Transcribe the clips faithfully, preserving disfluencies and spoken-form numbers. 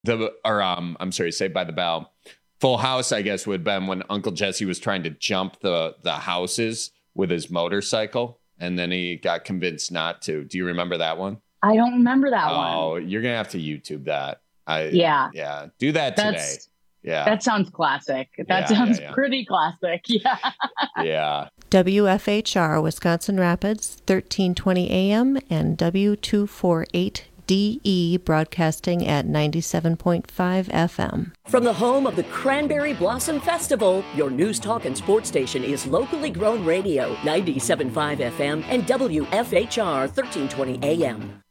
The or um, I'm sorry, Saved by the Bell. Full House, I guess, would have been when Uncle Jesse was trying to jump the the houses with his motorcycle, and then he got convinced not to. Do you remember that one? I don't remember that oh, one. Oh, you're gonna have to YouTube that. I yeah, yeah, do that That's, today. Yeah, that sounds classic. That yeah, sounds yeah, yeah. pretty classic. Yeah. yeah. W F H R Wisconsin Rapids, thirteen twenty A M and W two forty-eight D E broadcasting at ninety-seven point five F M. From the home of the Cranberry Blossom Festival, your news, talk, and sports station is locally grown radio, ninety-seven point five F M and W F H R thirteen twenty A M.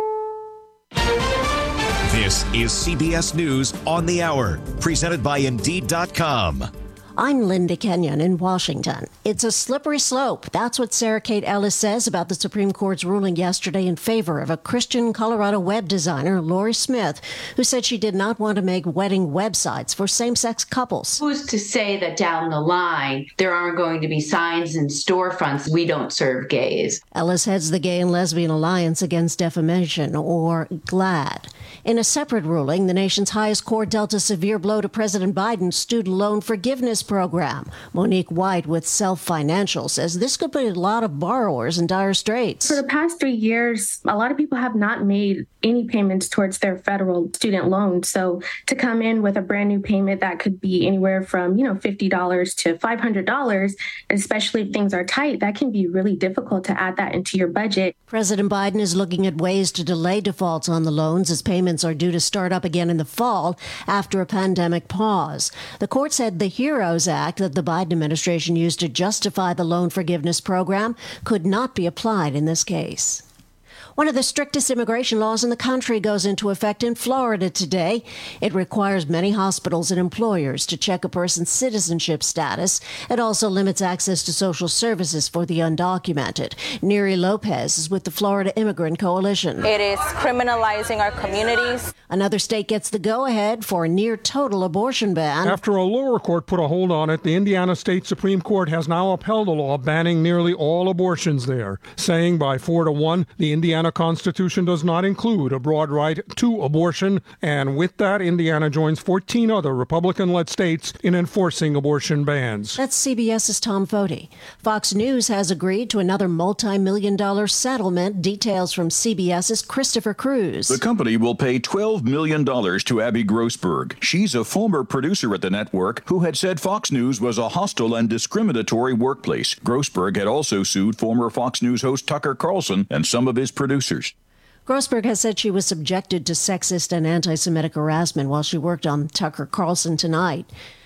This is C B S News on the Hour, presented by Indeed dot com. I'm Linda Kenyon in Washington. It's a slippery slope. That's what Sarah Kate Ellis says about the Supreme Court's ruling yesterday in favor of a Christian Colorado web designer, Lori Smith, who said she did not want to make wedding websites for same-sex couples. Who's to say that down the line there aren't going to be signs in storefronts, "We don't serve gays"? Ellis heads the Gay and Lesbian Alliance Against Defamation, or GLAAD. In a separate ruling, the nation's highest court dealt a severe blow to President Biden's student loan forgiveness program. Monique White with Self Financial says this could put a lot of borrowers in dire straits. For the past three years, a lot of people have not made any payments towards their federal student loan. So to come in with a brand new payment that could be anywhere from, you know, fifty dollars to five hundred dollars, especially if things are tight, that can be really difficult to add that into your budget. President Biden is looking at ways to delay defaults on the loans as payments are due to start up again in the fall after a pandemic pause. The court said the HEROES Act that the Biden administration used to justify the loan forgiveness program could not be applied in this case. One of the strictest immigration laws in the country goes into effect in Florida today. It requires many hospitals and employers to check a person's citizenship status. It also limits access to social services for the undocumented. Neri Lopez is with the Florida Immigrant Coalition. It is criminalizing our communities. Another state gets the go-ahead for a near-total abortion ban. After a lower court put a hold on it, the Indiana State Supreme Court has now upheld a law banning nearly all abortions there, saying by four to one, the Indiana Constitution does not include a broad right to abortion, and with that, Indiana joins fourteen other Republican-led states in enforcing abortion bans. That's CBS's Tom Foti. Fox News has agreed to another multi-million dollar settlement. Details from CBS's Christopher Cruz. The company will pay twelve million dollars to Abby Grossberg. She's a former producer at the network who had said Fox News was a hostile and discriminatory workplace. Grossberg had also sued former Fox News host Tucker Carlson and some of his producers. Grossberg has said she was subjected to sexist and anti-Semitic harassment while she worked on Tucker Carlson Tonight.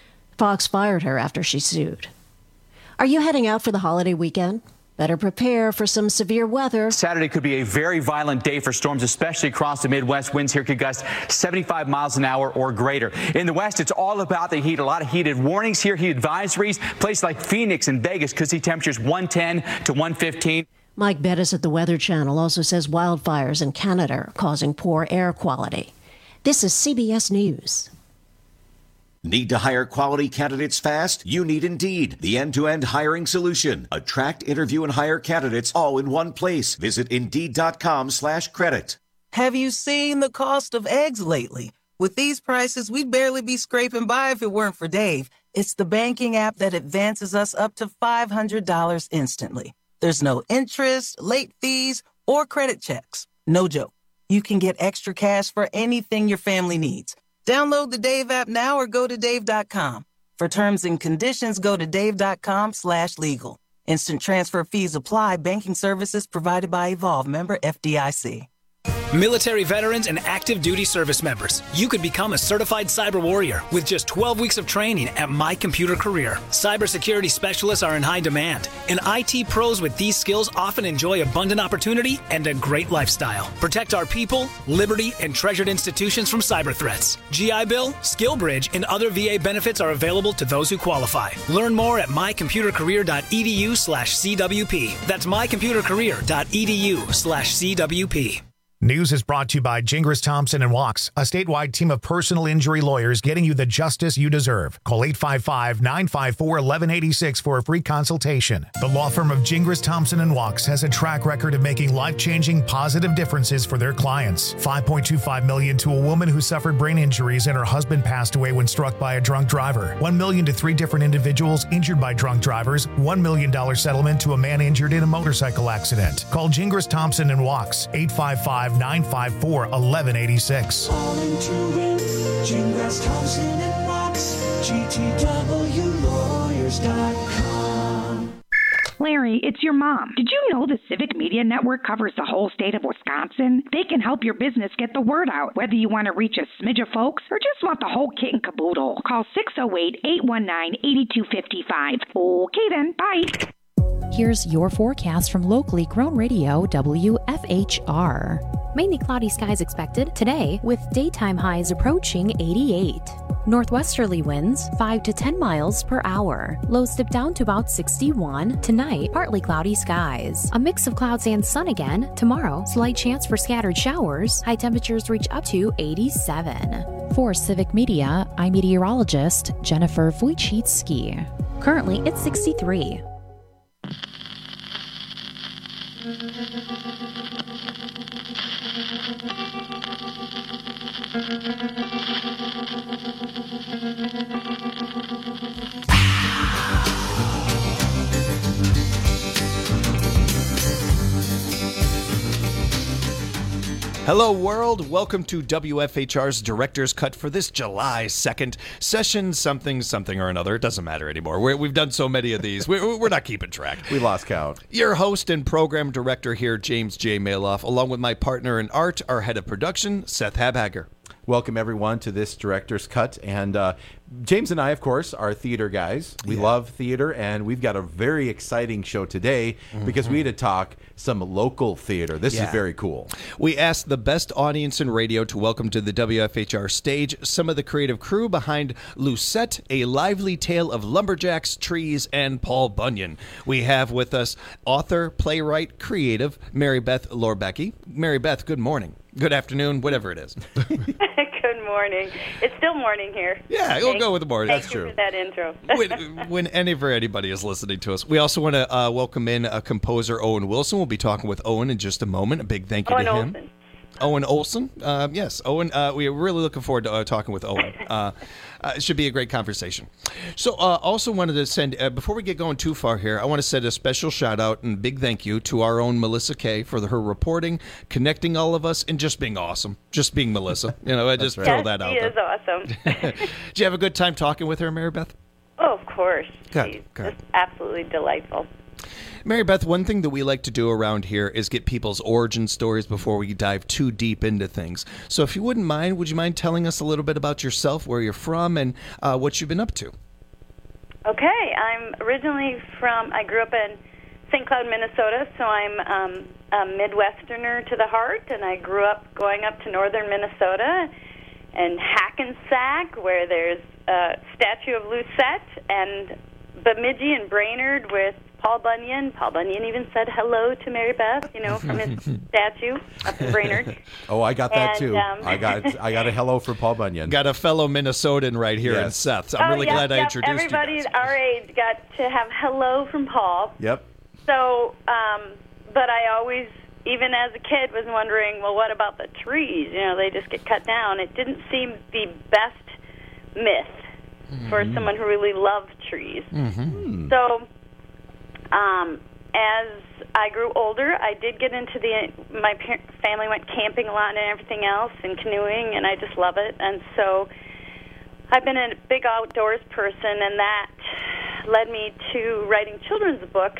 Fox fired her after she sued. Are you heading out for the holiday weekend? Better prepare for some severe weather. Saturday could be a very violent day for storms, especially across the Midwest. Winds here could gust seventy-five miles an hour or greater. In the West, it's all about the heat. A lot of heated warnings here, heat advisories. Places like Phoenix and Vegas could see temperatures one ten to one fifteen. Mike Bettis at the Weather Channel also says wildfires in Canada are causing poor air quality. This is C B S News. Need to hire quality candidates fast? You need Indeed, the end-to-end hiring solution. Attract, interview, and hire candidates all in one place. Visit Indeed.com slash credit. Have you seen the cost of eggs lately? With these prices, we'd barely be scraping by if it weren't for Dave. It's the banking app that advances us up to five hundred dollars instantly. There's no interest, late fees, or credit checks. No joke. You can get extra cash for anything your family needs. Download the Dave app now or go to Dave dot com. For terms and conditions, go to Dave.com slash legal. Instant transfer fees apply. Banking services provided by Evolve. Member F D I C. Military veterans and active duty service members, you could become a certified cyber warrior with just twelve weeks of training at My Computer Career. Cybersecurity specialists are in high demand, and I T pros with these skills often enjoy abundant opportunity and a great lifestyle. Protect our people, liberty, and treasured institutions from cyber threats. G I Bill, SkillBridge, and other V A benefits are available to those who qualify. Learn more at mycomputercareer.edu slash CWP. That's mycomputercareer.edu slash CWP. News is brought to you by Gingras Thompson and Walks, a statewide team of personal injury lawyers getting you the justice you deserve. Call eight five five, nine five four, one one eight six for a free consultation. The law firm of Gingras Thompson and Walks has a track record of making life-changing positive differences for their clients. five point two five million dollars to a woman who suffered brain injuries and her husband passed away when struck by a drunk driver. one million dollars to three different individuals injured by drunk drivers. one million dollars settlement to a man injured in a motorcycle accident. Call Gingras Thompson and Walks, eight five five, nine five four, one one eight six. Calling to win, Gingras Thompson and Walks, G T W lawyers dot com. Larry, it's your mom. Did you know the Civic Media Network covers the whole state of Wisconsin? They can help your business get the word out, whether you want to reach a smidge of folks or just want the whole kit and caboodle. Call six oh eight, eight one nine, eight two five five. Okay then, bye. Here's your forecast from locally grown radio W F H R. Mainly cloudy skies expected today with daytime highs approaching eighty-eight. Northwesterly winds five to ten miles per hour. Lows dip down to about sixty-one. Tonight, partly cloudy skies. A mix of clouds and sun again. Tomorrow, slight chance for scattered showers. High temperatures reach up to eighty-seven. For Civic Media, I'm meteorologist Jennifer Wojcicki. Currently, it's sixty-three. Hello, world. Welcome to W F H R's Director's Cut for this July second session, something, something or another. It doesn't matter anymore. We're, we've done so many of these. We're, we're not keeping track. We lost count. Your host and program director here, James J. Maloff, along with my partner in art, our head of production, Seth Habhager. Welcome, everyone, to this Director's Cut. And uh, James and I, of course, are theater guys. We yeah. love theater, and we've got a very exciting show today mm-hmm. because we had to talk some local theater. This yeah. is very cool. We asked the best audience in radio to welcome to the W F H R stage some of the creative crew behind Lucette, A Lively Tale of Lumberjacks, Trees, and Paul Bunyan. We have with us author, playwright, creative, Mary Beth Lorbecki. Mary Beth, good morning. Good afternoon, whatever it is. Good morning. It's still morning here. Yeah, we'll go with the morning. That's true. Thank you for that intro. when, when ever anybody is listening to us. We also want to uh, welcome in a composer, Owen Wilson. We'll be talking with Owen in just a moment. A big thank you Owen to him. Olsen. Owen Olsen. Uh, yes, Owen. Uh, we are really looking forward to uh, talking with Owen. Uh, uh, it should be a great conversation. So uh, also wanted to send, uh, before we get going too far here, I want to send a special shout out and big thank you to our own Melissa Kay for the, her reporting, connecting all of us, and just being awesome. Just being Melissa. You know, I just right. throw yes, that out she there. Is awesome. Did you have a good time talking with her, Mary Beth? Oh, of course. Good, She's good. just absolutely delightful. Mary Beth, one thing that we like to do around here is get people's origin stories before we dive too deep into things. So if you wouldn't mind, would you mind telling us a little bit about yourself, where you're from, and uh, what you've been up to? Okay. I'm originally from, I grew up in Saint Cloud, Minnesota, so I'm um, a Midwesterner to the heart, and I grew up going up to northern Minnesota and Hackensack, where there's a statue of Lucette, and Bemidji and Brainerd with Paul Bunyan. Paul Bunyan even said hello to Mary Beth, you know, from his statue up in Brainerd. Oh, I got that and, too. Um, I got I got a hello for Paul Bunyan. Got a fellow Minnesotan right here yes. in Seth. So I'm oh, really yep, glad yep. I introduced Everybody you guys. our age got to have hello from Paul. Yep. So, um, but I always, even as a kid, was wondering, well, what about the trees? You know, they just get cut down. It didn't seem the best myth mm-hmm. for someone who really loved trees. Mm-hmm. So, um, as I grew older, I did get into the, my par- family went camping a lot and everything else, and canoeing, and I just love it. And so I've been a big outdoors person, and that led me to writing children's books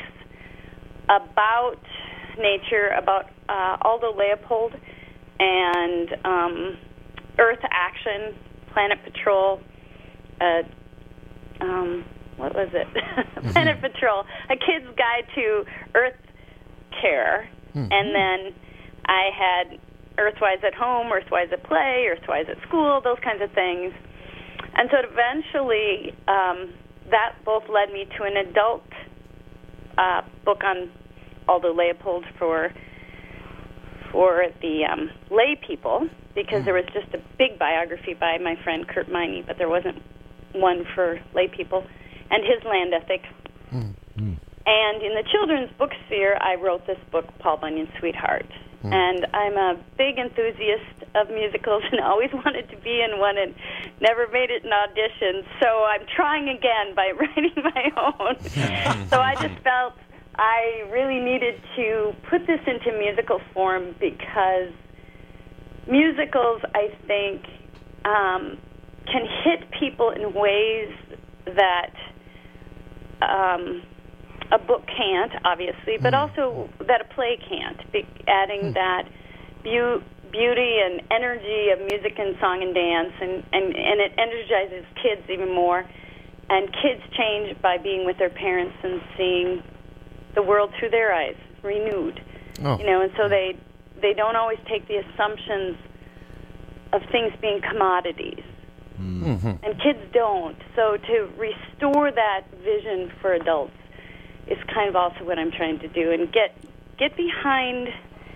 about nature, about uh, Aldo Leopold and um, Earth Action, Planet Patrol, uh, um, what was it? Mm-hmm. Planet Patrol, a kid's guide to Earth care. Mm-hmm. And then I had Earthwise at home, Earthwise at play, Earthwise at school, those kinds of things. And so eventually um, that both led me to an adult uh, book on Aldo Leopold for for the um, lay people, because there was just a big biography by my friend Kurt Miney, but there wasn't one for lay people, and his land ethic. Mm. And in the children's book sphere, I wrote this book, Paul Bunyan's Sweetheart. Mm. And I'm a big enthusiast of musicals and always wanted to be in one and never made it in auditions. So I'm trying again by writing my own. So I just felt I really needed to put this into musical form because musicals, I think, um, can hit people in ways that um, a book can't, obviously, but also that a play can't, be adding that beau- beauty and energy of music and song and dance, and, and, and it energizes kids even more. And kids change by being with their parents and seeing the world through their eyes, renewed. Oh. You know, and so they they don't always take the assumptions of things being commodities. Mm-hmm. And kids don't. So to restore that vision for adults is kind of also what I'm trying to do, and get get behind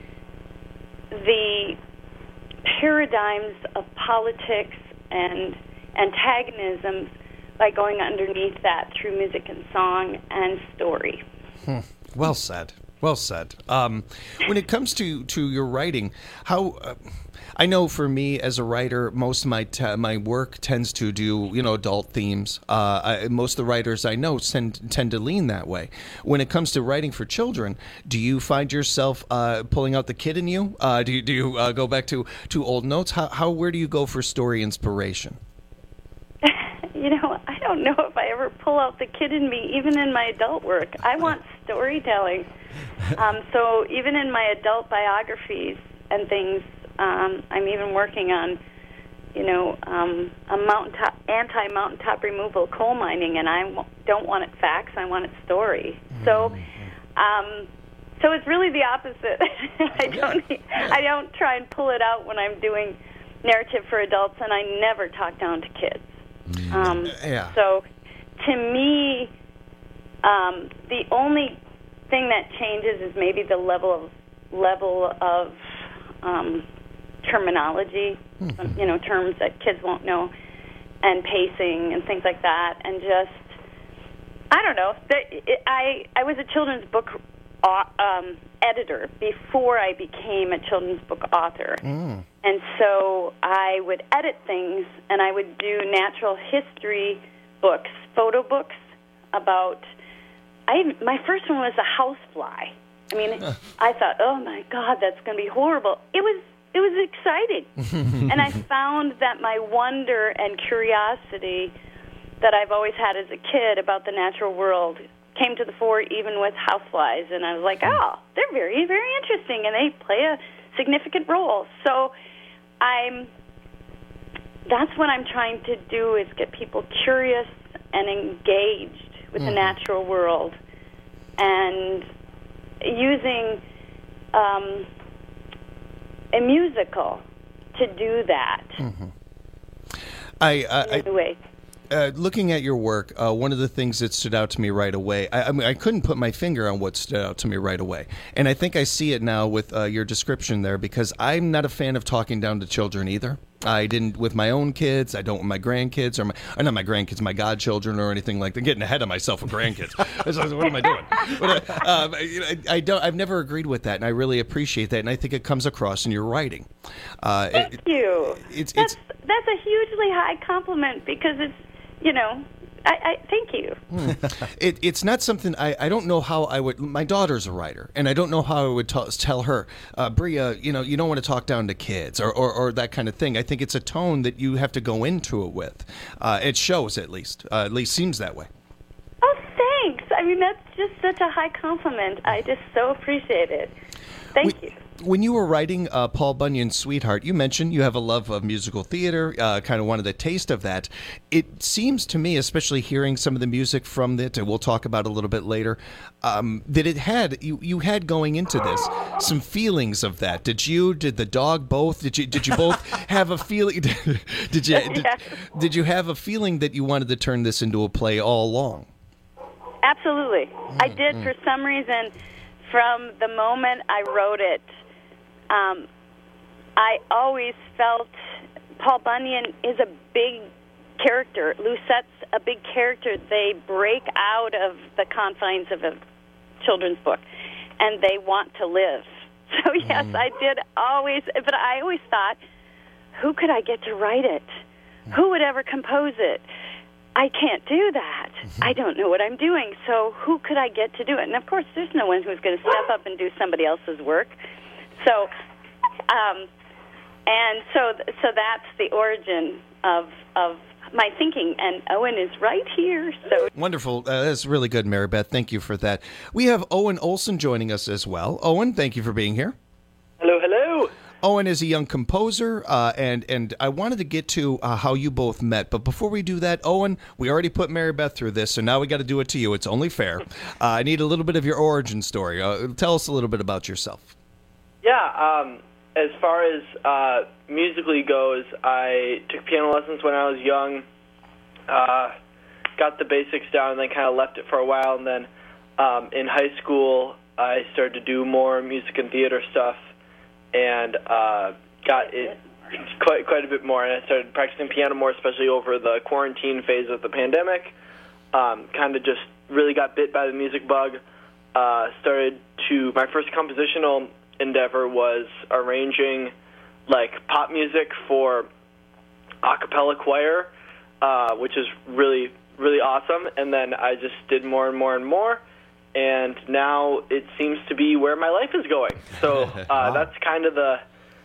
the paradigms of politics and antagonisms by going underneath that through music and song and story. Hmm. Well said. Well said. Um, when it comes to, to your writing, how uh, I know for me as a writer, most of my te- my work tends to do you know adult themes. Uh, I, most of the writers I know tend tend to lean that way. When it comes to writing for children, do you find yourself uh, pulling out the kid in you? Uh, do you, do you uh, go back to, to old notes? How how where do you go for story inspiration? You know, I don't know if I ever pull out the kid in me, even in my adult work. I want storytelling. Um, so even in my adult biographies and things, um, I'm even working on, you know, um, a mountaintop, anti-mountaintop removal coal mining, and I w- don't want it facts, I want it story. So, um, so it's really the opposite. I don't, I don't try and pull it out when I'm doing narrative for adults, and I never talk down to kids. Um, yeah. So, to me, um, the only thing that changes is maybe the level of level of um, terminology, mm-hmm. you know, terms that kids won't know, and pacing and things like that, and just I don't know. It, I I was a children's book um, editor before I became a children's book author. Mm. And so I would edit things, and I would do natural history books, photo books about. I my first one was a housefly. I mean, I thought, oh my God, that's going to be horrible. It was it was exciting, and I found that my wonder and curiosity that I've always had as a kid about the natural world came to the fore even with houseflies, and I was like, oh, they're very very interesting, and they play a significant role. So. I'm. That's what I'm trying to do, is get people curious and engaged with mm. the natural world, and using um, a musical to do that. Mm-hmm. I, uh, in a way. Uh, looking at your work, uh, one of the things that stood out to me right away, I, I mean, I couldn't put my finger on what stood out to me right away. And I think I see it now with uh, your description there, because I'm not a fan of talking down to children either. I didn't with my own kids. I don't with my grandkids, or my, or not my grandkids, my godchildren, or anything like that. I'm getting ahead of myself with grandkids. What am I doing? But, uh, um, I, I don't. I've never agreed with that, and I really appreciate that. And I think it comes across in your writing. Uh, Thank it, you. It's, that's it's, that's a hugely high compliment, because it's. You know, I, I thank you. it, it's not something I, I don't know how I would. My daughter's a writer, and I don't know how I would t- tell her, uh, Bria, you know, you don't want to talk down to kids, or, or, or that kind of thing. I think it's a tone that you have to go into it with. Uh, it shows, at least, uh, at least seems that way. Oh, thanks. I mean, that's just such a high compliment. I just so appreciate it. Thank we, you. When you were writing uh, Paul Bunyan's Sweetheart, you mentioned you have a love of musical theater, uh, kind of wanted a taste of that. It seems to me, especially hearing some of the music from it, and we'll talk about it a little bit later, um, that it had you, you had going into this some feelings of that. Did you? Did the dog both? Did you? Did you both have a feeling? Did you? Did, did you have a feeling that you wanted to turn this into a play all along? Absolutely, mm, I did. Mm. For some reason, from the moment I wrote it, um, I always felt Paul Bunyan is a big character. Lucettes a big character. They break out of the confines of a children's book, and they want to live. So yes, mm. I did always, but I always thought, who could I get to write it? Who would ever compose it? I can't do that. Mm-hmm. I don't know what I'm doing. So who could I get to do it? And of course, there's no one who's going to step up and do somebody else's work. So, um, and so, so that's the origin of of my thinking. And Owen is right here. So wonderful. Uh, that's really good, Mary Beth. Thank you for that. We have Owen Olson joining us as well. Owen, thank you for being here. Hello, hello. Owen is a young composer, uh, and and I wanted to get to uh, how you both met. But before we do that, Owen, we already put Mary Beth through this, so now we got to do it to you. It's only fair. Uh, I need a little bit of your origin story. Uh, tell us a little bit about yourself. Yeah, um, as far as uh, musically goes, I took piano lessons when I was young, uh, got the basics down, and then kind of left it for a while. And then um, in high school, I started to do more music and theater stuff, and uh, got it quite quite a bit more. And I started practicing piano more, especially over the quarantine phase of the pandemic. Um, kind of just really got bit by the music bug. Uh, started to my first compositional endeavor was arranging like pop music for a cappella choir, uh, which is really really awesome. And then I just did more and more and more. And now it seems to be where my life is going. So uh, wow. That's kind of the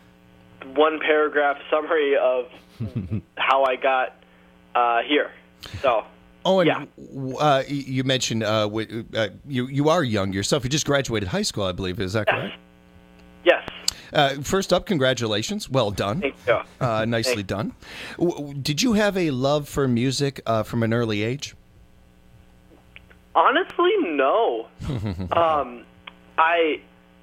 one paragraph summary of how I got uh, here. So, Owen, yeah. uh, you mentioned uh, w- uh, you you are young yourself. You just graduated high school, I believe. Is that correct? Yes. Uh, first up, congratulations. Well done. Thank you. Uh, nicely Thanks. done. W- did you have a love for music uh, from an early age? Honestly, no. um, I,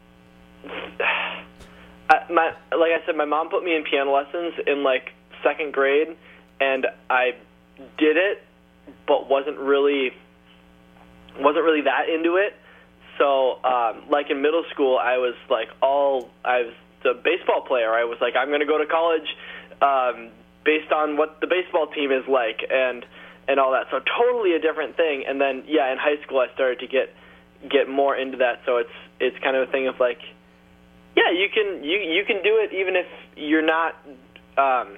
I, my like I said, my mom put me in piano lessons in like second grade, and I did it, but wasn't really wasn't really that into it. So, um, like in middle school, I was like all I was the baseball player. I was like, I'm going to go to college um, based on what the baseball team is like, and. and all that. So totally a different thing. And then, yeah, in high school I started to get get more into that. So it's it's kind of a thing of like, yeah, you can you you can do it even if you're not um,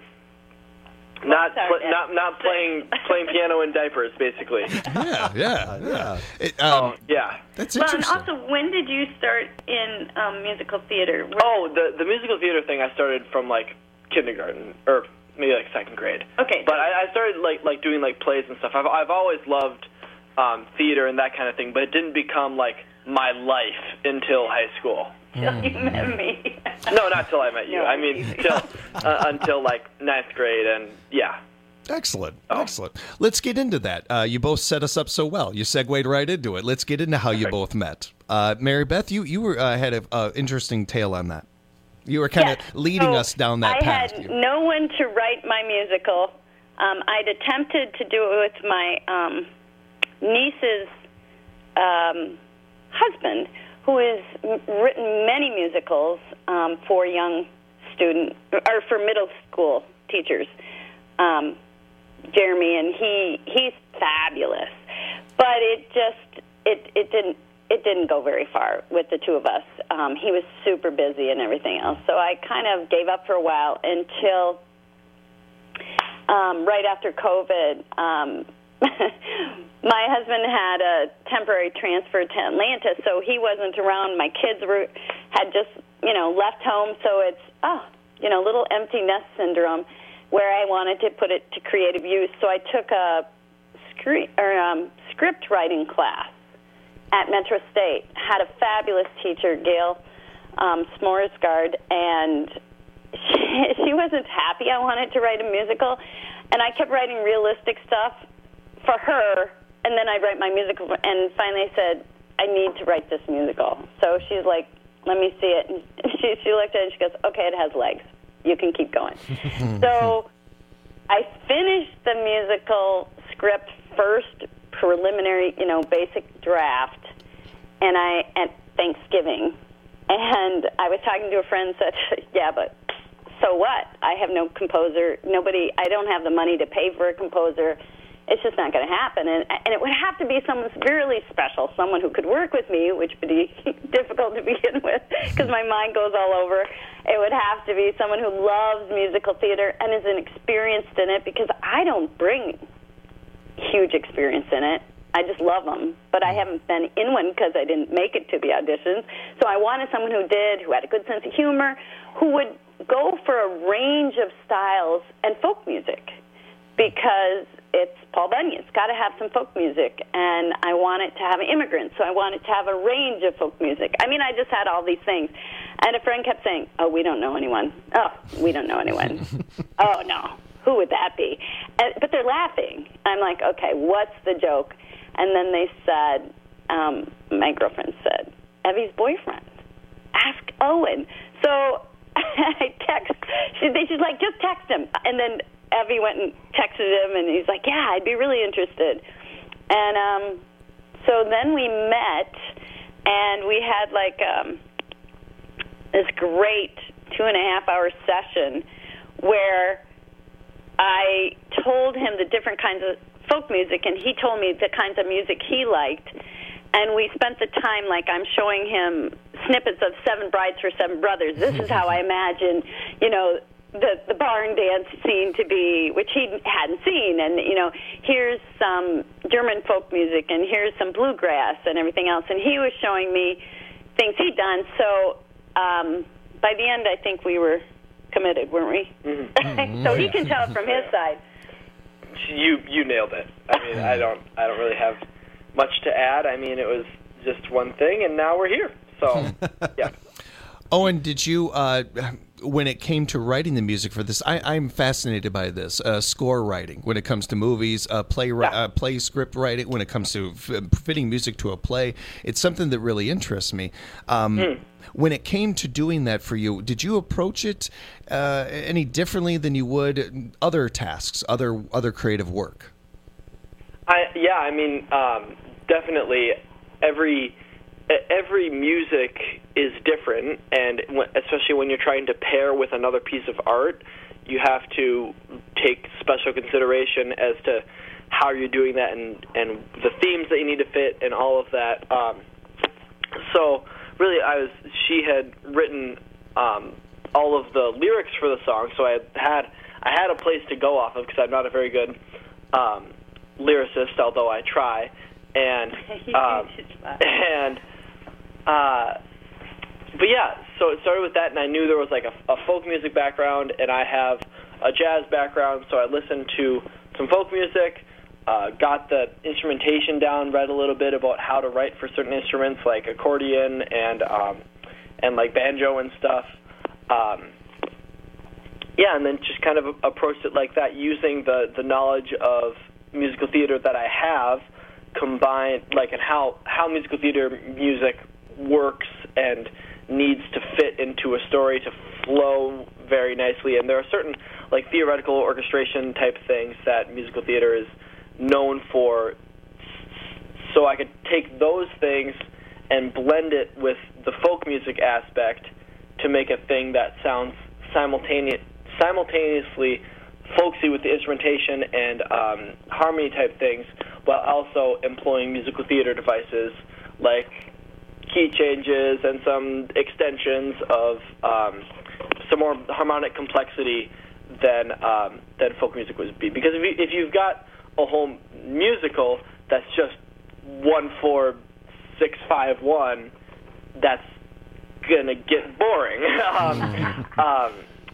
not sorry, pl- not not playing playing piano in diapers, basically. Yeah, yeah, yeah. It, um, oh, yeah. That's well, interesting. and also, when did you start in um, musical theater? Oh, the the musical theater thing I started from like kindergarten or maybe like second grade. Okay. But I, I started like like doing like plays and stuff. I've I've always loved um, theater and that kind of thing, but it didn't become like my life until high school. Till you met me. No, not till I met you. No, I mean, till uh, until like ninth grade, and yeah. Excellent, excellent. Let's get into that. Uh, you both set us up so well. You segued right into it. Let's get into how you both met. Uh, Mary Beth, you you were uh, had an uh, interesting tale on that. You were kind of yes. leading so us down that I path. had no one to write my musical. Um, I'd attempted to do it with my um, niece's um, husband, who has m- written many musicals um, for young student or for middle school teachers. Um, Jeremy, and he he's fabulous, but it just it it didn't. It didn't go very far with the two of us. Um, he was super busy and everything else. So I kind of gave up for a while until um, right after COVID. Um, my husband had a temporary transfer to Atlanta, so he wasn't around. My kids were had just, you know, left home. So it's, oh, you know, little empty nest syndrome where I wanted to put it to creative use. So I took a screen, or, um, script writing class at Metro State. Had a fabulous teacher, Gail um, Smorsgaard, and she, she wasn't happy I wanted to write a musical, and I kept writing realistic stuff for her, and then I'd write my musical, and finally I said, I need to write this musical. So she's like, let me see it, and she, she looked at it, and she goes, okay, it has legs. You can keep going. So I finished the musical script first, preliminary, you know, basic draft, and I at Thanksgiving, And I was talking to a friend and said, yeah, but so what? I have no composer. Nobody, I don't have the money to pay for a composer. It's just not going to happen. And, and it would have to be someone really special, someone who could work with me, which would be difficult to begin with because my mind goes all over. It would have to be someone who loves musical theater and is experienced in it, because I don't bring huge experience in it. I just love them, but I haven't been in one because I didn't make it to the auditions. So I wanted someone who did, who had a good sense of humor, who would go for a range of styles and folk music, because it's Paul Bunyan. It's got to have some folk music, and I want it to have immigrants, so I wanted to have a range of folk music. I mean, I just had all these things, and a friend kept saying, oh, we don't know anyone. Oh, we don't know anyone. Oh, no. Who would that be? And, but they're laughing. I'm like, okay, what's the joke? And then they said, um, my girlfriend said, Evie's boyfriend. Ask Owen. So I text, she, they just like, just text him. And then Evie went and texted him, and he's like, yeah, I'd be really interested. And um, so then we met, and we had like um, this great two and a half hour session where I told him the different kinds of folk music, and he told me the kinds of music he liked, and we spent the time like I'm showing him snippets of Seven Brides for Seven Brothers. This is how I imagine, you know, the the barn dance scene to be, which he hadn't seen, and you know, here's some German folk music, and here's some bluegrass and everything else, and he was showing me things he'd done. So um, by the end, I think we were committed, weren't we? Mm-hmm. So he can tell from his side. You you nailed it. I mean, I don't I don't really have much to add. I mean, it was just one thing, and now we're here. So, yeah. Owen, did you, uh, when it came to writing the music for this, I, I'm fascinated by this, uh, score writing when it comes to movies, uh, play, yeah. uh, play script writing, when it comes to f- fitting music to a play. It's something that really interests me. Um, mm. When it came to doing that for you, did you approach it uh, any differently than you would other tasks, other other creative work? I, yeah, I mean, um, definitely every every music is different, and especially when you're trying to pair with another piece of art, you have to take special consideration as to how you're doing that, and, and the themes that you need to fit, and all of that. Um, so. Really, I was. She had written um, all of the lyrics for the song, so I had I had a place to go off of, because I'm not a very good um, lyricist, although I try. And um, and uh, but yeah, so it started with that, and I knew there was like a, a folk music background, and I have a jazz background, so I listened to some folk music. Uh, got the instrumentation down, read a little bit about how to write for certain instruments like accordion and um, and like banjo and stuff. Um, yeah, and then just kind of approached it like that, using the, the knowledge of musical theater that I have, combined like and how how musical theater music works and needs to fit into a story to flow very nicely. And there are certain like theoretical orchestration type things that musical theater is known for, so I could take those things and blend it with the folk music aspect to make a thing that sounds simultaneous, simultaneously folksy with the instrumentation and um, harmony type things, while also employing musical theater devices like key changes and some extensions of um, some more harmonic complexity than um, than folk music would be. Because if, you, if you've got a whole musical that's just one four six five one, that's gonna get boring. um, um,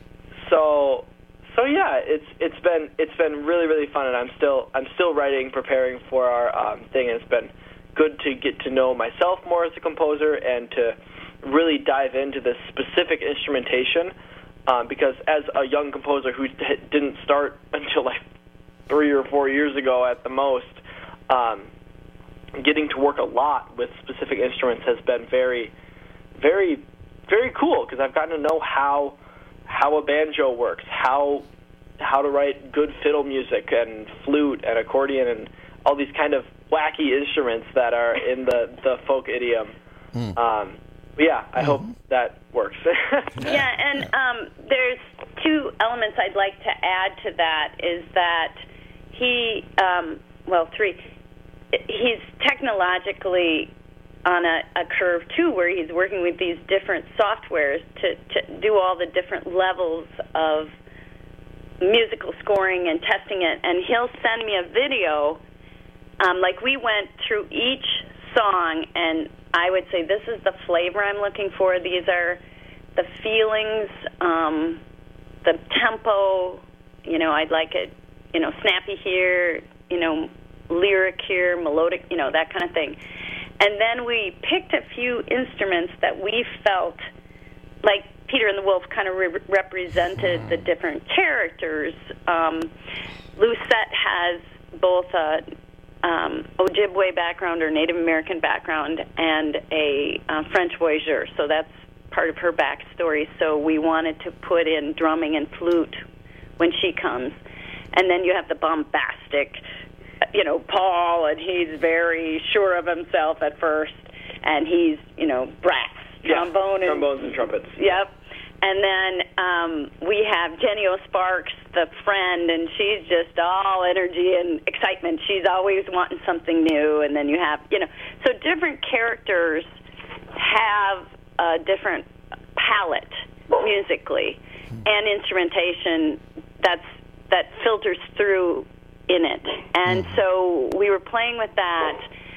so so yeah, it's it's been it's been really really fun, and I'm still I'm still writing, preparing for our um, thing, and it's been good to get to know myself more as a composer and to really dive into this specific instrumentation. Um, because as a young composer who d- didn't start until like three or four years ago at the most, um, getting to work a lot with specific instruments has been very, very, very cool, because I've gotten to know how how a banjo works, how how to write good fiddle music and flute and accordion and all these kind of wacky instruments that are in the, the folk idiom. Mm. Um, yeah, I hope that works. Yeah, and um, there's two elements I'd like to add to that is that he, um, well, three, he's technologically on a, a curve, too, where he's working with these different softwares to, to do all the different levels of musical scoring and testing it. And he'll send me a video, um, like we went through each song, and I would say, this is the flavor I'm looking for. These are the feelings, um, the tempo, you know, I'd like it, you know, snappy here, you know, lyric here, melodic, you know, that kind of thing. And then we picked a few instruments that we felt like Peter and the Wolf kind of re- represented the different characters. Um, Lucette has both a um, Ojibwe background or Native American background and a uh, French voyageur, so that's part of her backstory. So we wanted to put in drumming and flute when she comes. And then you have the bombastic, you know, Paul, and he's very sure of himself at first, and he's, you know, brass, trombone, yeah, and trombones and trumpets. Yep. And then um, we have Jenny O'Sparks, the friend, and she's just all energy and excitement. She's always wanting something new. And then you have, you know, so different characters have a different palette musically and instrumentation that's that filters through in it. And so we were playing with that.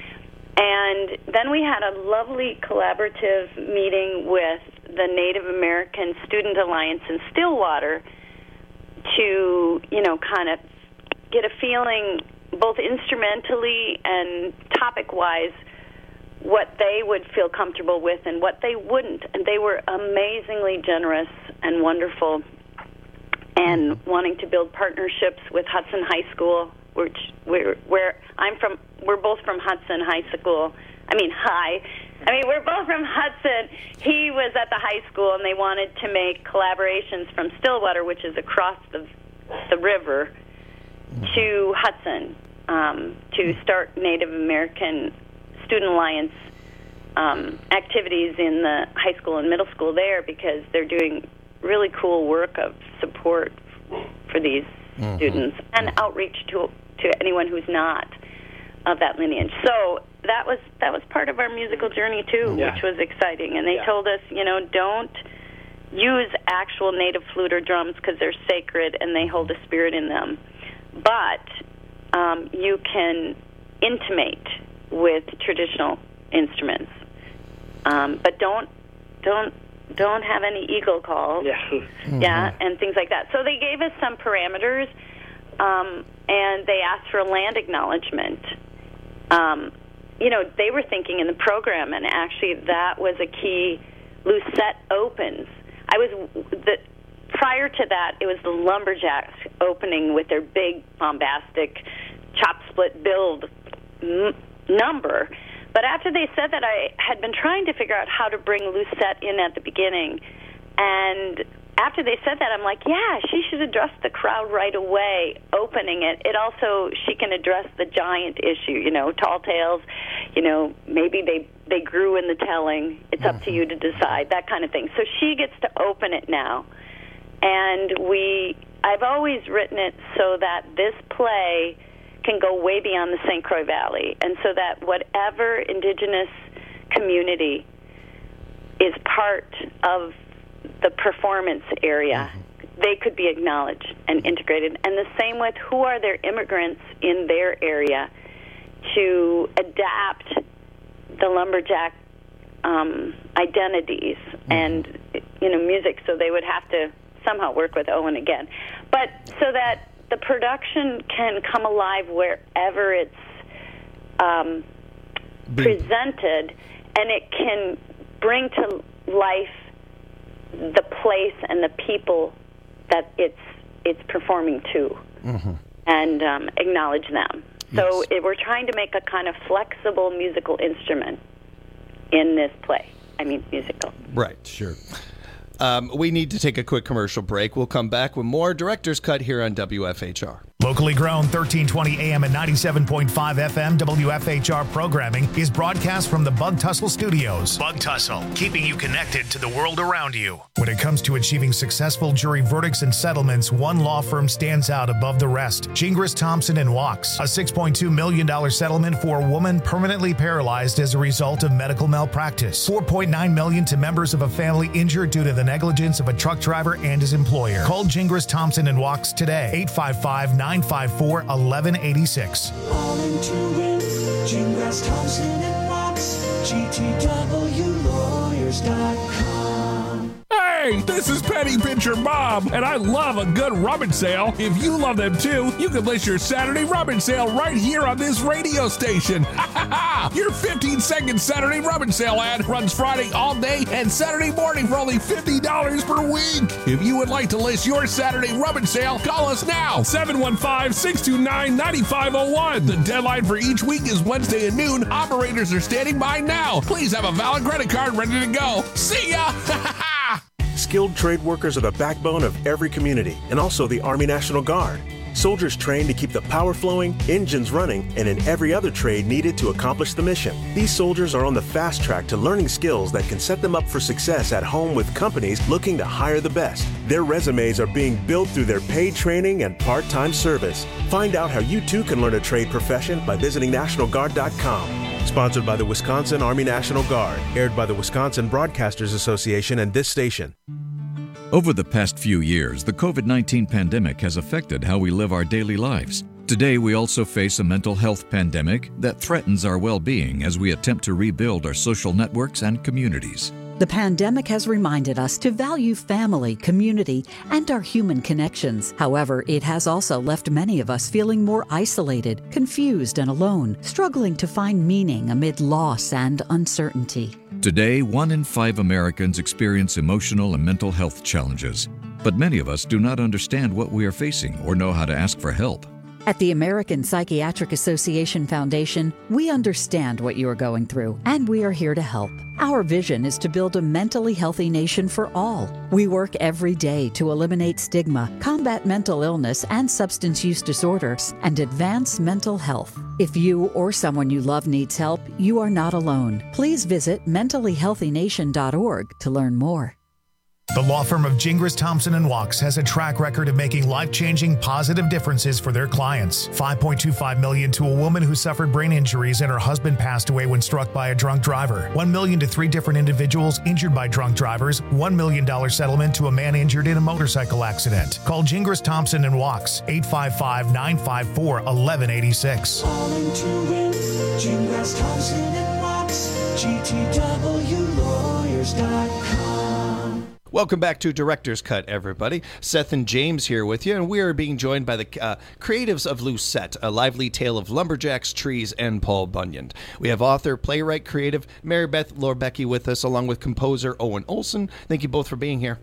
And then we had a lovely collaborative meeting with the Native American Student Alliance in Stillwater to, you know, kind of get a feeling both instrumentally and topic-wise what they would feel comfortable with and what they wouldn't. And they were amazingly generous and wonderful and wanting to build partnerships with Hudson High School, which we're, where I'm from. We're both from Hudson High School. I mean, hi. I mean, we're both from Hudson. He was at the high school, and they wanted to make collaborations from Stillwater, which is across the the river, to Hudson, um, to start Native American Student Alliance um, activities in the high school and middle school there, because they're doing really cool work of support for these mm-hmm. students and outreach to to anyone who's not of that lineage. So that was that was part of our musical journey too, yeah. which was exciting. And they yeah. told us, you know, don't use actual native flute or drums because they're sacred and they hold a spirit in them. But um, you can intimate with traditional instruments, um, but don't don't don't have any eagle calls, yeah, mm-hmm. yeah, and things like that. So they gave us some parameters, um, and they asked for a land acknowledgement. Um, you know, they were thinking in the program, and actually that was a key. Lucette opens. I was the prior to that. It was the Lumberjacks opening with their big bombastic chop split build m- number. But after they said that, I had been trying to figure out how to bring Lucette in at the beginning. And after they said that, I'm like, yeah, she should address the crowd right away, opening it. It also, she can address the giant issue, you know, tall tales, you know, maybe they, they grew in the telling. It's mm-hmm. up to you to decide, that kind of thing. So she gets to open it now. And we, I've always written it so that this play can go way beyond the Saint Croix Valley, and so that whatever indigenous community is part of the performance area, mm-hmm. they could be acknowledged and integrated. And the same with who are their immigrants in their area to adapt the lumberjack um, identities mm-hmm. and, you know, music, so they would have to somehow work with Owen again. But so that the production can come alive wherever it's um, presented, and it can bring to life the place and the people that it's it's performing to, mm-hmm. and um, acknowledge them. So Yes. it, we're trying to make a kind of flexible musical instrument in this play. I mean, musical. Right, sure. Um, we need to take a quick commercial break. We'll come back with more Director's Cut here on W F H R. Locally grown thirteen twenty A M and ninety-seven point five F M W F H R programming is broadcast from the Bug Tussle Studios. Bug Tussle, keeping you connected to the world around you. When it comes to achieving successful jury verdicts and settlements, one law firm stands out above the rest. Gingras, Thompson and Wachs, a six point two million dollars settlement for a woman permanently paralyzed as a result of medical malpractice. four point nine million dollars to members of a family injured due to the negligence of a truck driver and his employer. Call Gingras, Thompson and Wachs today. eight five five, nine five four, one one eight six. All in to win. Gingras, Thompson and Wachs. G T W lawyers dot com. Hey, this is Penny Pincher Bob, and I love a good rummage sale. If you love them too, you can list your Saturday rummage sale right here on this radio station. Your fifteen second Saturday rummage sale ad runs Friday all day and Saturday morning for only fifty dollars per week. If you would like to list your Saturday rummage sale, call us now, seven one five, six two nine, nine five zero one. The deadline for each week is Wednesday at noon. Operators are standing by now. Please have a valid credit card ready to go. See ya! Skilled trade workers are the backbone of every community, and also the Army National Guard. Soldiers trained to keep the power flowing, engines running, and in every other trade needed to accomplish the mission. These soldiers are on the fast track to learning skills that can set them up for success at home with companies looking to hire the best. Their resumes are being built through their paid training and part-time service. Find out how you too can learn a trade profession by visiting National Guard dot com. Sponsored by the Wisconsin Army National Guard. Aired by the Wisconsin Broadcasters Association and this station. Over the past few years, the COVID nineteen pandemic has affected how we live our daily lives. Today, we also face a mental health pandemic that threatens our well-being as we attempt to rebuild our social networks and communities. The pandemic has reminded us to value family, community, and our human connections. However, it has also left many of us feeling more isolated, confused, and alone, struggling to find meaning amid loss and uncertainty. Today, one in five Americans experience emotional and mental health challenges, but many of us do not understand what we are facing or know how to ask for help. At the American Psychiatric Association Foundation, we understand what you are going through, and we are here to help. Our vision is to build a mentally healthy nation for all. We work every day to eliminate stigma, combat mental illness and substance use disorders, and advance mental health. If you or someone you love needs help, you are not alone. Please visit mentally healthy nation dot org to learn more. The law firm of Gingras, Thompson and Wachs has a track record of making life-changing positive differences for their clients. five point two five million dollars to a woman who suffered brain injuries and her husband passed away when struck by a drunk driver. one million dollars to three different individuals injured by drunk drivers. one million dollars settlement to a man injured in a motorcycle accident. Call Gingras, Thompson and Wachs, eight five five, nine five four, one one eight six. All in to win. Gingras, Thompson and Wachs. G T W lawyers dot com. Welcome back to Director's Cut, everybody. Seth and James here with you, and we are being joined by the uh, creatives of Lucette, a lively tale of lumberjacks, trees, and Paul Bunyan. We have author, playwright, creative Mary Beth Lorbecki with us, along with composer Owen Olson. Thank you both for being here.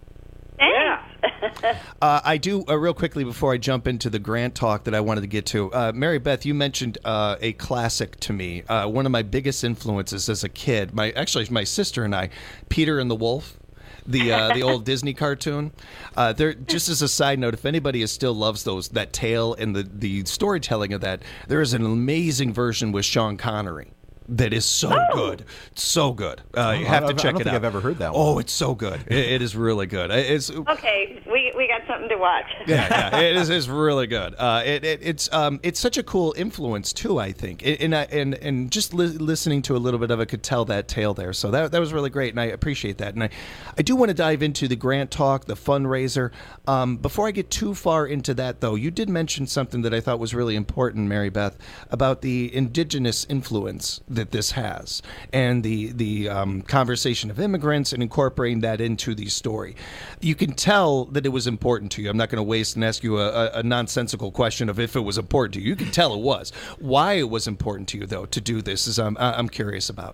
Yeah. uh, I do, uh, real quickly, before I jump into the grant talk that I wanted to get to, uh, Mary Beth, you mentioned uh, a classic to me. Uh, one of my biggest influences as a kid, my actually my sister and I, Peter and the Wolf. The uh, the old Disney cartoon. Uh, there, just as a side note, if anybody is still loves those that tale and the, the storytelling of that, there is an amazing version with Sean Connery that is so oh. good, so good. Uh, you have to check I don't it think out. I've ever heard that one. Oh, it's so good. It, it is really good. It's Okay, we we got something to watch. yeah, yeah, it is it's really good. Uh, it, it it's um it's such a cool influence too. I think, and and and, and just li- listening to a little bit of it could tell that tale there. So that that was really great, and I appreciate that. And I, I do want to dive into the grant talk, the fundraiser. Um, before I get too far into that, though, you did mention something that I thought was really important, Mary Beth, about the indigenous influence that this has, and the the um, conversation of immigrants and incorporating that into the story. You can tell that it was important to you. I'm not going to waste and ask you a, a, a nonsensical question of if it was important to you. You can tell it was. Why it was important to you, though, to do this is um, I'm curious about.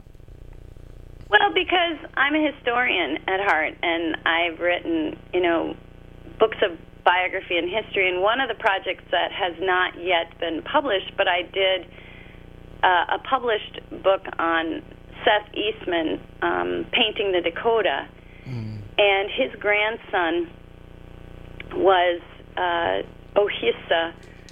Well, because I'm a historian at heart, and I've written, you know, books of biography and history, and one of the projects that has not yet been published, but I did uh, a published book on Seth Eastman um, painting the Dakota, mm. and his grandson was uh, Ohissa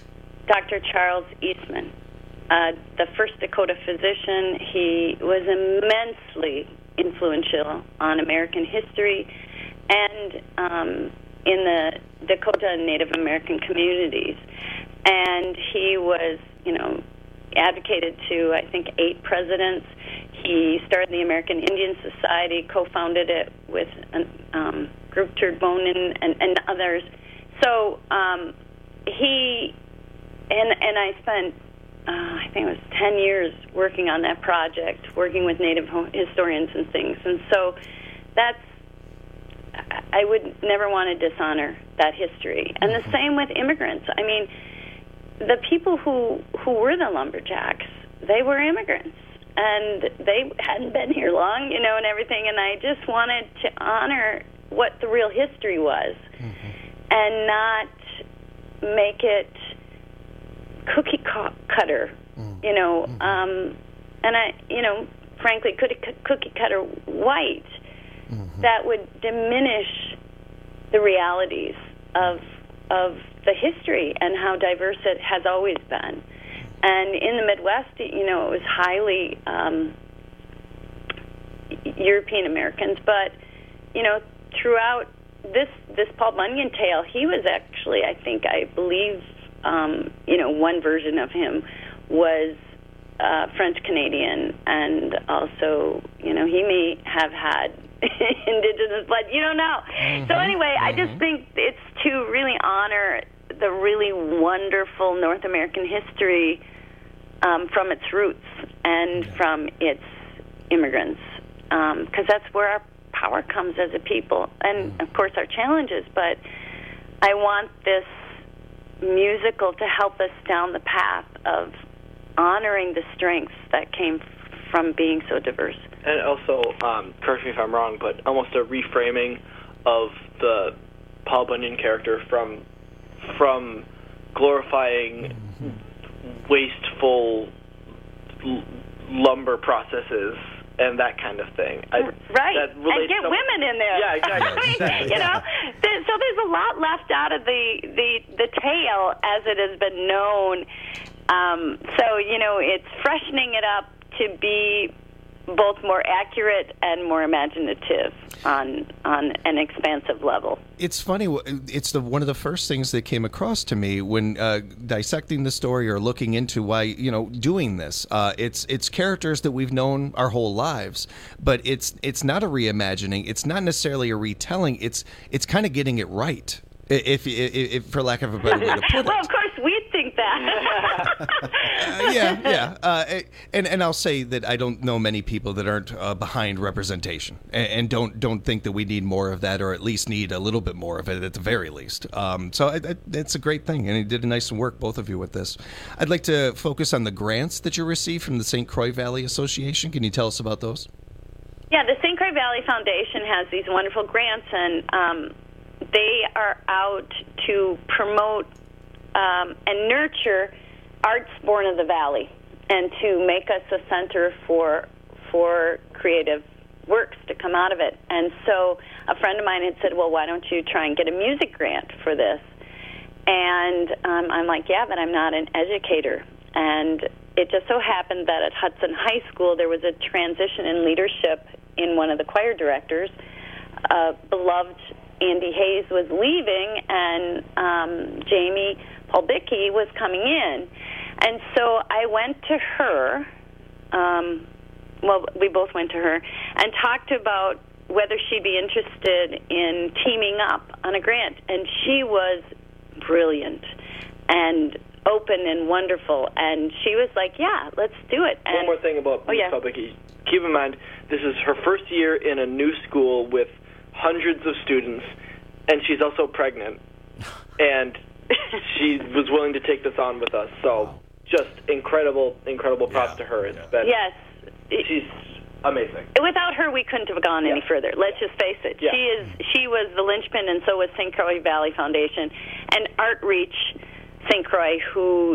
Doctor Charles Eastman, uh, the first Dakota physician. He was immensely influential on American history and um, in the Dakota and Native American communities. And he was, you know, advocated to, I think, eight presidents. He started the American Indian Society, co-founded it with a um, group Turd Bonin and, and others. So um, he, and, and I spent, uh, I think it was ten years working on that project, working with Native historians and things. And so that's, I would never want to dishonor that history. And the same with immigrants. I mean, the people who, who were the lumberjacks, they were immigrants. And they hadn't been here long, you know, and everything. And I just wanted to honor what the real history was, mm-hmm. and not make it cookie cutter, mm-hmm. you know. Mm-hmm. Um, and I, you know, frankly, cookie cookie cutter white. Mm-hmm. That would diminish the realities of of the history and how diverse it has always been. And in the Midwest, you know, it was highly um, European Americans. But, you know, throughout this this Paul Bunyan tale, he was actually, I think, I believe, um, you know, one version of him was uh, French-Canadian. And also, you know, he may have had indigenous blood. You don't know. Mm-hmm. So anyway, mm-hmm. I just think it's to really honor the really wonderful North American history um, from its roots and yeah. from its immigrants, because um, that's where our power comes as a people, and of course our challenges. But I want this musical to help us down the path of honoring the strengths that came from being so diverse. And also, um, correct me if I'm wrong, but almost a reframing of the Paul Bunyan character from from glorifying mm-hmm. wasteful l- lumber processes and that kind of thing. I, right, that and get so women in there. Yeah, exactly. I mean, you know, there, so there's a lot left out of the, the, the tale as it has been known. Um, so, you know, it's freshening it up to be both more accurate and more imaginative on on an expansive level. It's funny. It's the one of the first things that came across to me when uh, dissecting the story or looking into why, you know, doing this. Uh, it's it's characters that we've known our whole lives, but it's it's not a reimagining. It's not necessarily a retelling. It's it's kind of getting it right. If, if, if, for lack of a better way to put it. Well, of course, we'd think that. uh, yeah, yeah. Uh, and and I'll say that I don't know many people that aren't uh, behind representation and, and don't don't think that we need more of that, or at least need a little bit more of it at the very least. Um, so I, I, it's a great thing, and you did a nice work, both of you, with this. I'd like to focus on the grants that you received from the Saint Croix Valley Association. Can you tell us about those? Yeah, the Saint Croix Valley Foundation has these wonderful grants, and um, they are out to promote um, and nurture arts born of the valley, and to make us a center for for creative works to come out of it. And so a friend of mine had said, well, why don't you try and get a music grant for this? And um, I'm like, yeah, but I'm not an educator. And it just so happened that at Hudson High School there was a transition in leadership in one of the choir directors. Uh, beloved Andy Hayes was leaving, and um, Jamie Polbicki was coming in. And so I went to her, um, well, we both went to her, and talked about whether she'd be interested in teaming up on a grant. And she was brilliant and open and wonderful. And she was like, yeah, let's do it. And one more thing about oh, yeah. Polbicki. Keep in mind, this is her first year in a new school with hundreds of students, and she's also pregnant. And she was willing to take this on with us. So just incredible, incredible props yeah. to her. It's been, yes. She's amazing. Without her, we couldn't have gone yeah. any further. Let's just face it. Yeah. She is. She was the linchpin, and so was Saint Croix Valley Foundation. And Artreach Saint Croix, who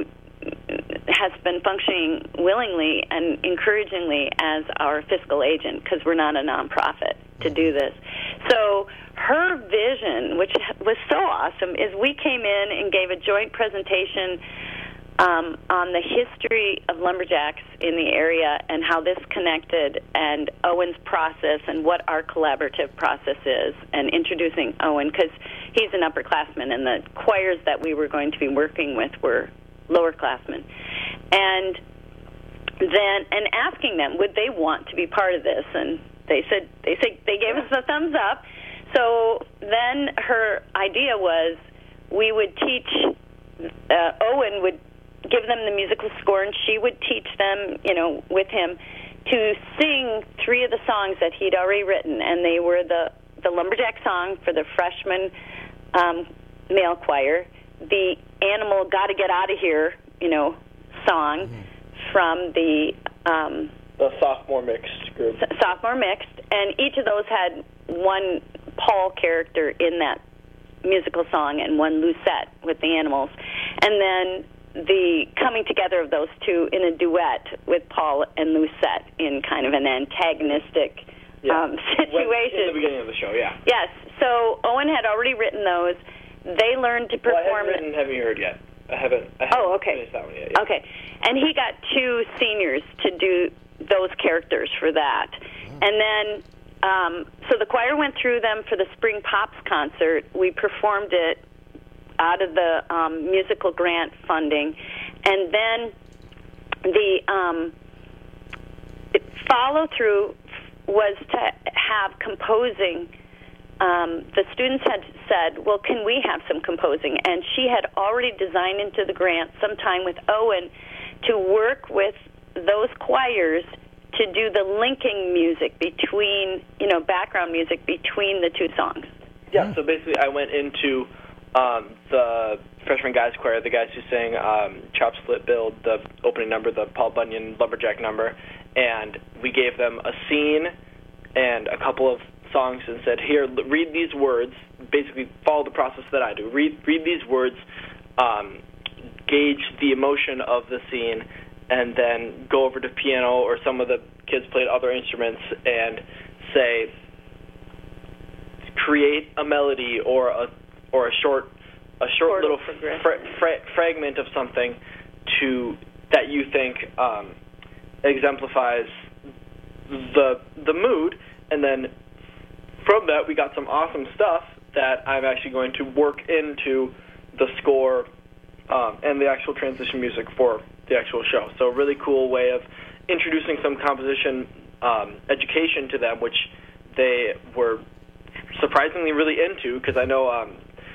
has been functioning willingly and encouragingly as our fiscal agent, because we're not a nonprofit, to do this. So her vision, which was so awesome, is we came in and gave a joint presentation um, on the history of lumberjacks in the area and how this connected, and Owen's process and what our collaborative process is, and introducing Owen, because he's an upperclassman, and the choirs that we were going to be working with were lowerclassmen. And then, and asking them, would they want to be part of this? And they said, they said, they gave us a thumbs up. So then her idea was we would teach, uh, Owen would give them the musical score, and she would teach them, you know, with him, to sing three of the songs that he'd already written, and they were the, the lumberjack song for the freshman um, male choir, the animal Gotta Get Out of Here, you know, song mm-hmm. from the... Um, the sophomore mixed group. Sophomore mixed, and each of those had one Paul character in that musical song and one Lucette with the animals. And then the coming together of those two in a duet with Paul and Lucette in kind of an antagonistic yeah. um, situation. In the beginning of the show, yeah. Yes. So Owen had already written those. They learned to perform. Well, I haven't written Haven't You Heard Yet. I haven't, I haven't oh, okay. finished that one yet. Yeah. Okay. And he got two seniors to do those characters for that. Oh. And then, um, so the choir went through them for the Spring Pops concert. We performed it out of the um, musical grant funding. And then the um, follow-through was to have composing. Um, the students had said, well, can we have some composing? And she had already designed into the grant sometime with Owen to work with those choirs to do the linking music between, you know, background music between the two songs. Yeah, so basically I went into um, the freshman guys choir, the guys who sang um, Chop Split Build, the opening number, the Paul Bunyan Lumberjack number, and we gave them a scene and a couple of songs and said, here, read these words, basically follow the process that I do. Read, read these words, um, gauge the emotion of the scene, and then go over to piano, or some of the kids played other instruments, and say, create a melody or a or a short a short little fra- fra- fragment of something to that you think um, exemplifies the the mood, and then from that we got some awesome stuff that I'm actually going to work into the score um, and the actual transition music for the actual show. So a really cool way of introducing some composition um, education to them, which they were surprisingly really into, because I know um,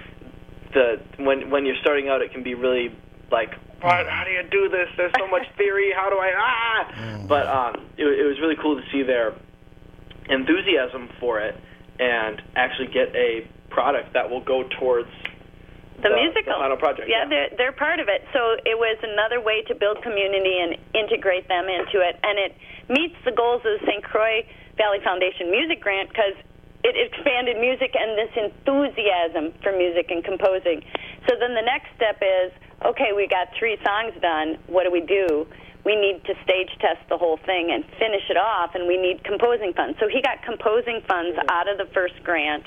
the when when you're starting out, it can be really like, what, how do you do this? There's so much theory. How do I ah? But um, it, it was really cool to see their enthusiasm for it and actually get a product that will go towards the, the musical the final project. Yeah, yeah, they're they're part of it. So it was another way to build community and integrate them into it, and it meets the goals of the Saint Croix Valley Foundation Music Grant, because it expanded music and this enthusiasm for music and composing. So then the next step is, okay, we got three songs done. What do we do? We need to stage test the whole thing and finish it off, and we need composing funds. So he got composing funds out of the first grant.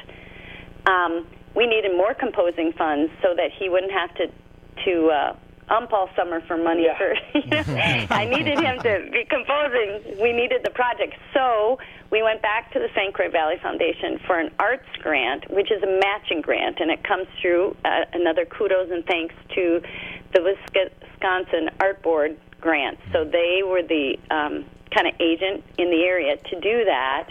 Um, we needed more composing funds so that he wouldn't have to to uh, ump all summer for money. Yeah. For you know, I needed him to be composing. We needed the project, so we went back to the Saint Croix Valley Foundation for an arts grant, which is a matching grant, and it comes through uh, another kudos and thanks to the Wisconsin Art Board grant. So they were the um, kind of agent in the area to do that,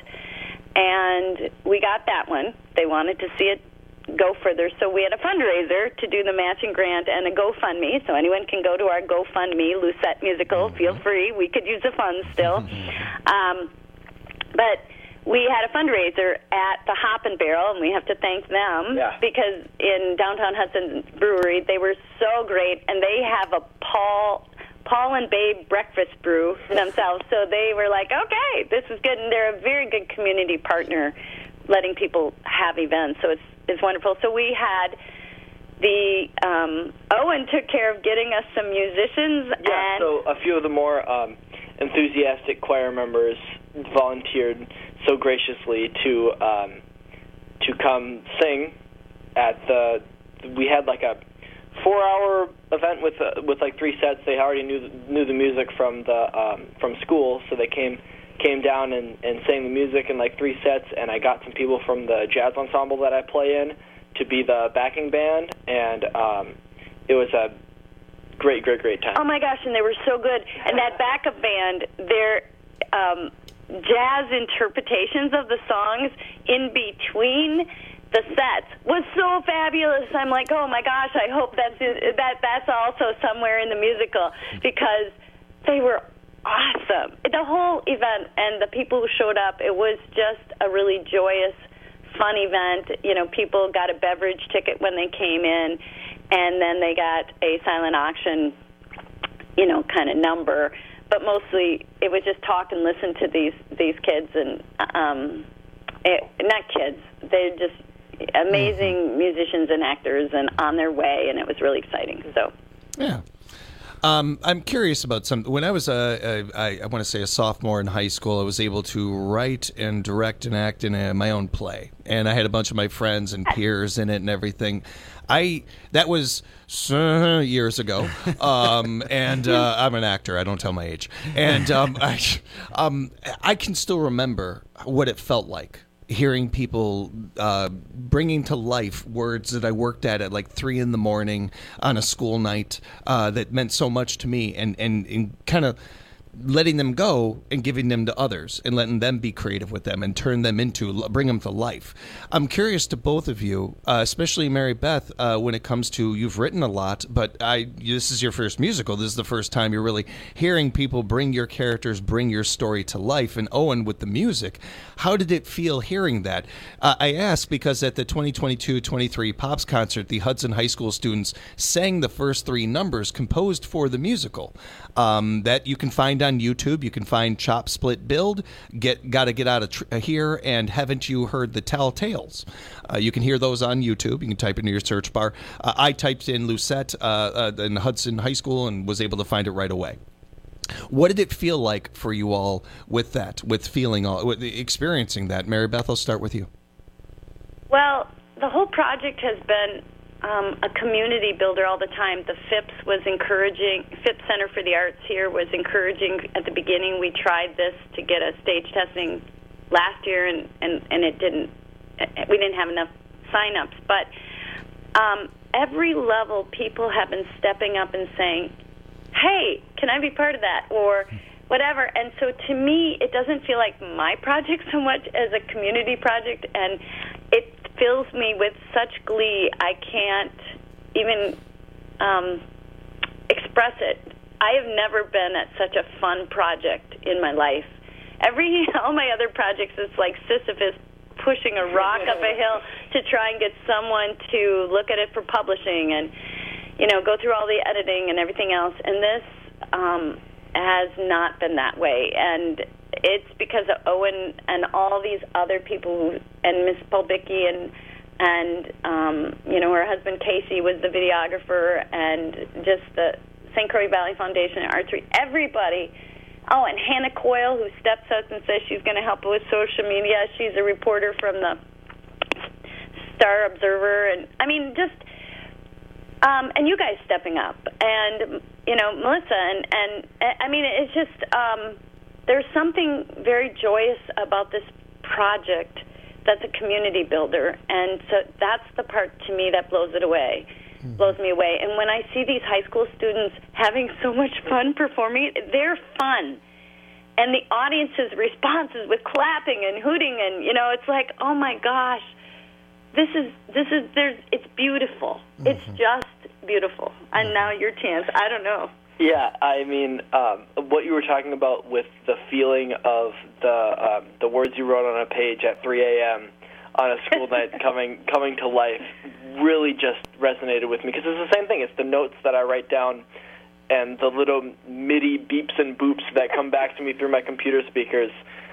and we got that one. They wanted to see it go further, so we had a fundraiser to do the matching grant and a GoFundMe, so anyone can go to our GoFundMe, Lucette Musical, feel free. We could use the funds still. Um, but we had a fundraiser at the Hop and Barrel, and we have to thank them, yeah. because in downtown Hudson Brewery, they were so great, and they have a Paul... Paul and Babe breakfast brew themselves, so they were like, okay, this is good, and they're a very good community partner, letting people have events, so it's it's wonderful. So we had the, um, Owen took care of getting us some musicians. Yeah, and so a few of the more um, enthusiastic choir members volunteered so graciously to um, to come sing at the, we had like a four-hour event with uh, with like three sets. They already knew knew the music from the um, from school, so they came came down and, and sang the music in like three sets. And I got some people from the jazz ensemble that I play in to be the backing band, and um, it was a great, great, great time. Oh my gosh, and they were so good. And that backup band, their um, jazz interpretations of the songs in between the sets was so fabulous. I'm like, oh my gosh, I hope that's that that's also somewhere in the musical, because they were awesome. The whole event and the people who showed up, it was just a really joyous, fun event. You know, people got a beverage ticket when they came in, and then they got a silent auction, you know, kind of number. But mostly it was just talk and listen to these these kids, and um, it, not kids, they're just amazing mm-hmm. musicians and actors, and on their way, and it was really exciting. So, yeah. Um, I'm curious about some. When I was, a, a, I, I want to say, a sophomore in high school, I was able to write and direct and act in a, my own play, and I had a bunch of my friends and peers in it and everything. I that was uh, years ago, um, and uh, I'm an actor. I don't tell my age, and um, I, um, I can still remember what it felt like. Hearing people uh, bringing to life words that I worked at at like three in the morning on a school night uh, that meant so much to me, and, and, and kind of letting them go and giving them to others and letting them be creative with them and turn them into, bring them to life. I'm curious to both of you, uh, especially Mary Beth, uh, when it comes to, you've written a lot, but I this is your first musical. This is the first time you're really hearing people bring your characters, bring your story to life. And Owen, with the music, how did it feel hearing that? Uh, I ask because at the twenty twenty-two twenty-three Pops concert, the Hudson High School students sang the first three numbers composed for the musical um, that you can find on YouTube. You can find Chop Split Build, Get Gotta Get Out of tr- Here, and Haven't You Heard the Telltales? Uh, you can hear those on YouTube. You can type into your search bar. Uh, I typed in Lucette uh, uh, in Hudson High School and was able to find it right away. What did it feel like for you all with that, with feeling, all, with experiencing that? Mary Beth, I'll start with you. Well, the whole project has been Um, a community builder all the time. The F I P S was encouraging, F I P S Center for the Arts here was encouraging at the beginning. We tried this to get a stage testing last year, and, and, and it didn't, we didn't have enough sign-ups. But um, every level, people have been stepping up and saying, hey, can I be part of that? Or whatever. And so to me, it doesn't feel like my project so much as a community project, and it fills me with such glee I can't even um, express it. I have never been at such a fun project in my life. Every all my other projects, it's like Sisyphus pushing a rock up a hill to try and get someone to look at it for publishing, and you know, go through all the editing and everything else. And this um, has not been that way, and it's because of Owen and all these other people, who, and Miss Polbicki, and and um, you know, her husband Casey was the videographer, and just the Saint Croix Valley Foundation and Archery. Everybody. Oh, and Hannah Coyle, who steps up and says she's going to help with social media. She's a reporter from the Star Observer, and I mean, just um, and you guys stepping up, and you know, Melissa, and and I mean, it's just. Um, There's something very joyous about this project that's a community builder, and so that's the part to me that blows it away, mm-hmm. blows me away. And when I see these high school students having so much fun performing it, they're fun. And the audience's responses with clapping and hooting, and, you know, it's like, oh my gosh, this is, this is, there's, it's beautiful. Mm-hmm. It's just beautiful. And mm-hmm. now your chance, I don't know. Yeah, I mean, um, what you were talking about with the feeling of the um, the words you wrote on a page at three a.m. on a school night coming coming to life really just resonated with me, because it's the same thing. It's the notes that I write down and the little MIDI beeps and boops that come back to me through my computer speakers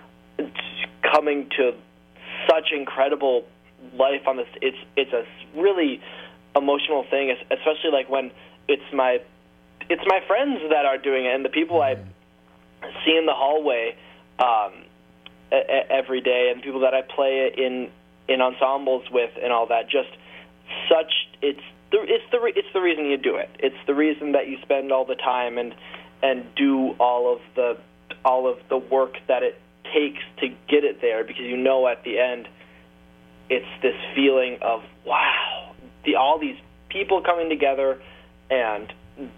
coming to such incredible life on this. It's, it's a really emotional thing, especially like when it's my... It's my friends that are doing it, and the people I see in the hallway um, a, a, every day, and people that I play in in ensembles with, and all that. Just such it's the it's the re- it's the reason you do it. It's the reason that you spend all the time and and do all of the all of the work that it takes to get it there, because you know at the end it's this feeling of wow, the all these people coming together, and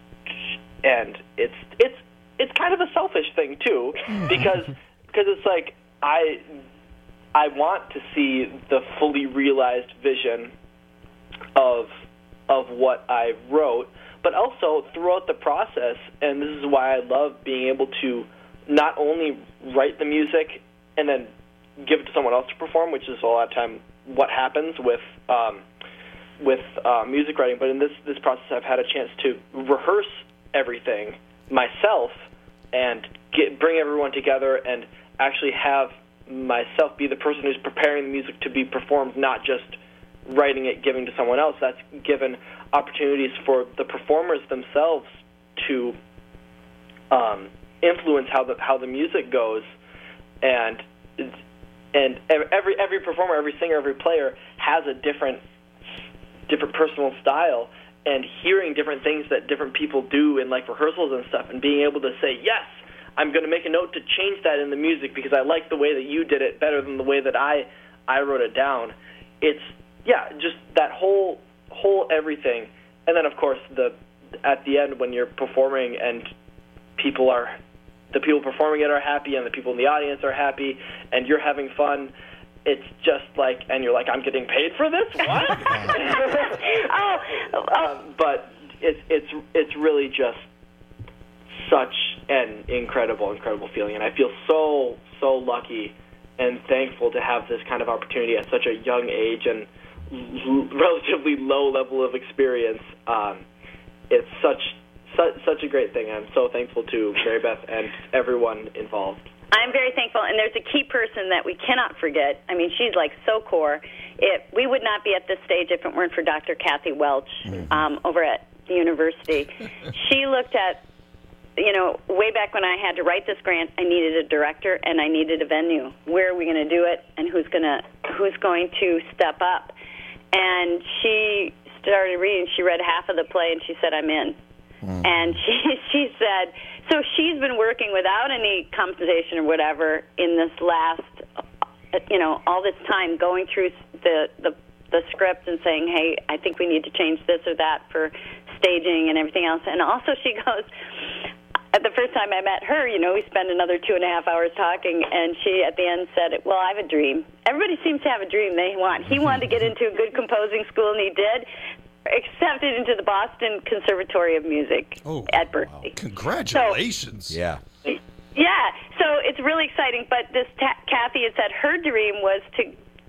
and it's it's it's kind of a selfish thing too, because because it's like I I want to see the fully realized vision of of what I wrote, but also throughout the process, and this is why I love being able to not only write the music and then give it to someone else to perform, which is a lot of time what happens with um, with uh, music writing, but in this this process I've had a chance to rehearse everything myself and get, bring everyone together and actually have myself be the person who's preparing the music to be performed, not just writing it, giving to someone else. That's given opportunities for the performers themselves to um, influence how the how the music goes, and and every every performer, every singer, every player has a different different personal style, and hearing different things that different people do in like rehearsals and stuff, and being able to say, yes, I'm going to make a note to change that in the music because I like the way that you did it better than the way that I I wrote it down. It's yeah, just that whole whole everything, and then of course the at the end when you're performing and people are the people performing it are happy and the people in the audience are happy and you're having fun. It's just like, and you're like, I'm getting paid for this? What? oh, um, but it's it's it's really just such an incredible, incredible feeling, and I feel so so lucky and thankful to have this kind of opportunity at such a young age and l- relatively low level of experience. Um, it's such, such such a great thing. I'm so thankful to Mary Beth and everyone involved. I'm very thankful, and there's a key person that we cannot forget. I mean, she's like so core. It, we would not be at this stage if it weren't for Doctor Kathy Welch mm-hmm. um, over at the university. She looked at, you know, way back when I had to write this grant, I needed a director and I needed a venue. Where are we going to do it, and who's going to who's going to step up? And she started reading. She read half of the play, and she said, I'm in. Mm. And she she said, so she's been working without any compensation or whatever in this last, you know, all this time going through the, the, the script and saying, hey, I think we need to change this or that for staging and everything else. And also she goes, at the first time I met her, you know, we spent another two and a half hours talking, and she at the end said, well, I have a dream. Everybody seems to have a dream they want. He wanted to get into a good composing school, and he did. Accepted into the Boston Conservatory of Music oh, at Berkeley. Wow. Congratulations. So, yeah. Yeah, so it's really exciting. But this ta- Kathy had said her dream was to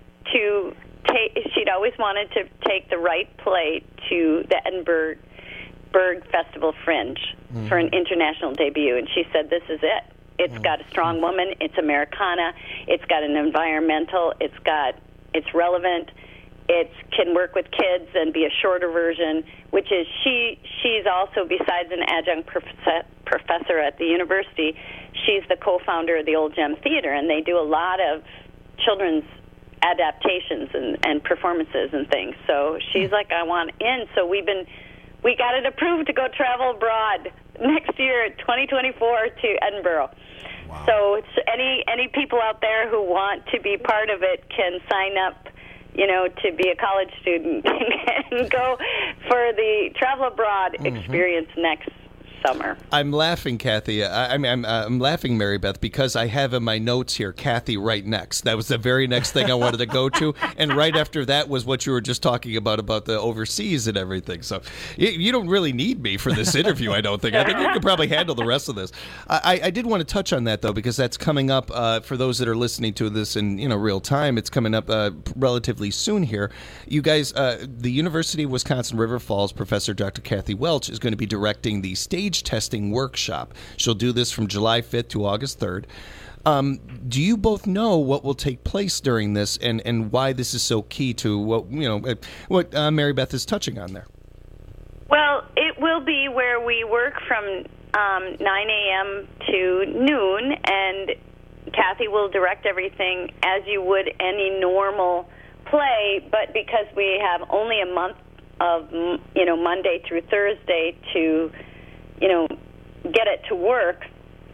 to take. She'd always wanted to take the right play to the Edinburgh Berg Festival Fringe mm-hmm. for an international debut, and she said, "This is it. It's mm-hmm. got a strong woman. It's Americana. It's got an environmental. It's got. It's relevant." It can work with kids and be a shorter version, which is she. She's also, besides an adjunct prof- professor at the university, she's the co-founder of the Old Gem Theater, and they do a lot of children's adaptations and, and performances and things. So she's like, I want in. So we've been, we got it approved to go travel abroad next year, twenty twenty-four, to Edinburgh. Wow. So it's any any people out there who want to be part of it can sign up, you know, to be a college student and go for the travel abroad mm-hmm. experience next summer. I'm laughing, Kathy. I, I mean, I'm, I'm laughing, Mary Beth, because I have in my notes here, Kathy right next. That was the very next thing I wanted to go to. And right after that was what you were just talking about, about the overseas and everything. So you, you don't really need me for this interview, I don't think. I think you could probably handle the rest of this. I, I did want to touch on that, though, because that's coming up uh, for those that are listening to this in, you know, real time. It's coming up uh, relatively soon here. You guys, uh, the University of Wisconsin River Falls professor, Doctor Kathy Welch, is going to be directing the stage testing workshop. She'll do this from July fifth to August third. Um, do you both know what will take place during this, and, and why this is so key to what you know what uh, Mary Beth is touching on there? Well, it will be where we work from um, nine a.m. to noon, and Kathy will direct everything as you would any normal play. But because we have only a month of, mm, you know, Monday through Thursday to, you know, get it to work.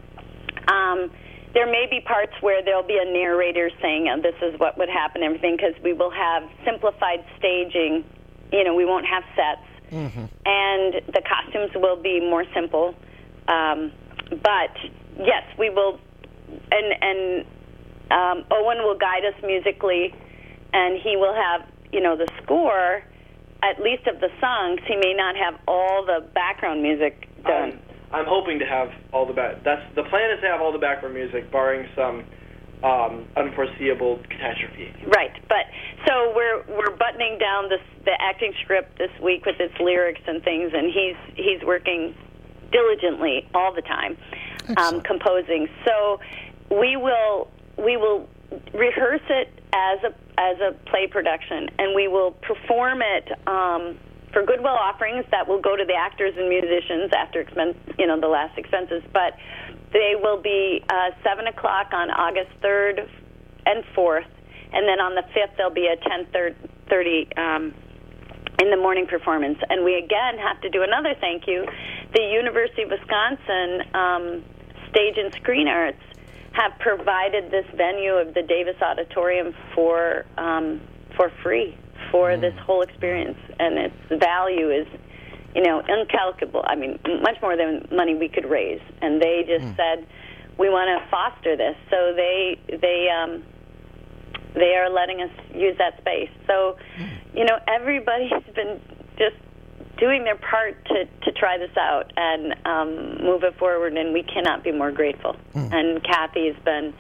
Um, there may be parts where there'll be a narrator saying, oh, this is what would happen, everything, because we will have simplified staging. You know, we won't have sets. Mm-hmm. And the costumes will be more simple. Um, but, yes, we will, and, and um, Owen will guide us musically, and he will have, you know, the score, at least of the songs. He may not have all the background music done. Um, I'm hoping to have all the back. That's the plan is to have all the background music, barring some um, unforeseeable catastrophe. Right, but so we're we're buttoning down this the acting script this week with its lyrics and things, and he's he's working diligently all the time, um, composing. So we will we will rehearse it as a as a play production, and we will perform it. Um, For goodwill offerings that will go to the actors and musicians after expense, you know, the last expenses. But they will be uh, seven o'clock on August third and fourth, and then on the fifth there'll be a ten thirty um, in the morning performance. And we again have to do another thank you. The University of Wisconsin um, Stage and Screen Arts have provided this venue of the Davis Auditorium for um, for free. for this whole experience, and its value is, you know, incalculable. I mean, much more than money we could raise. And they just mm. said, we want to foster this. So they they um, they are letting us use that space. So, you know, everybody's been just doing their part to, to try this out and um, move it forward, and we cannot be more grateful. Mm. And Kathy has been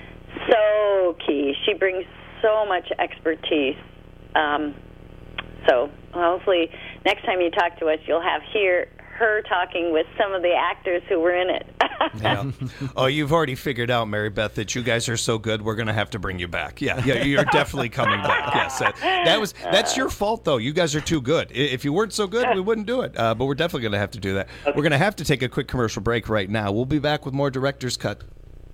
so key. She brings so much expertise. Um, so hopefully next time you talk to us, you'll have hear her talking with some of the actors who were in it. Yeah. Oh, you've already figured out, Mary Beth, that you guys are so good, we're going to have to bring you back. Yeah, yeah, you're definitely coming back. Yes, that, that was that's your fault, though. You guys are too good. If you weren't so good, we wouldn't do it. Uh, but we're definitely going to have to do that. We're going to have to take a quick commercial break right now. We'll be back with more Director's Cut.